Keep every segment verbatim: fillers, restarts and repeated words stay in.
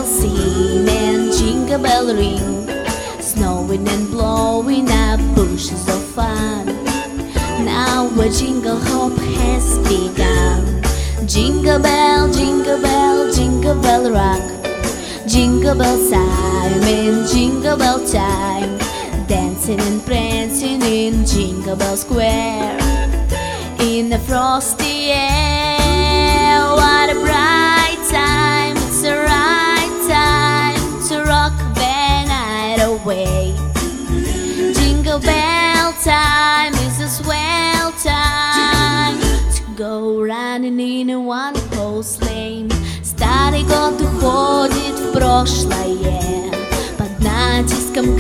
bells sing and jingle bell ring, snowing and blowing up bushes of fun. Now a jingle hop has begun. Jingle bell, jingle bell, jingle bell rock, jingle bell time and jingle bell time, dancing and prancing in Jingle Bell Square. In the frosty air, what a bright time, it's the right time to rock the night away. Jingle bell time is a swell time to go running in a one-horse lane. Старый год уходит в прошлое под натиском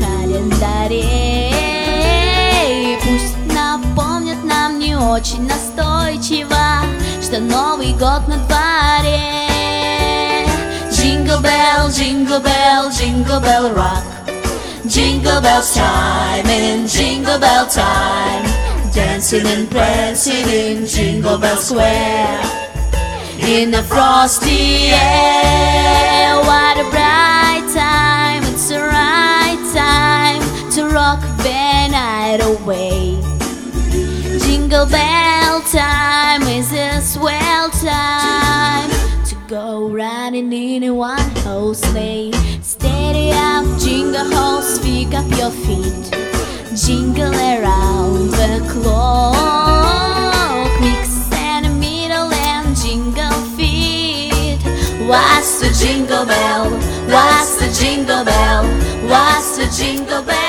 календарей. Пусть напомнят нам не очень настойчиво, что Новый год на дворе. Jingle bell, jingle bell, jingle bell rock, jingle bells time and jingle bell time, dancing and prancing in Jingle Bell Square. In the frosty air, what a bright time, it's the right time to rock the night away. Jingle bell time is a swell time to go running in a one-horse sleigh. Steady up, jingle horse, pick up your feet, jingle around the clock, mix and a middle and jingle feet. What's the jingle bell? What's the jingle bell? What's the jingle bell?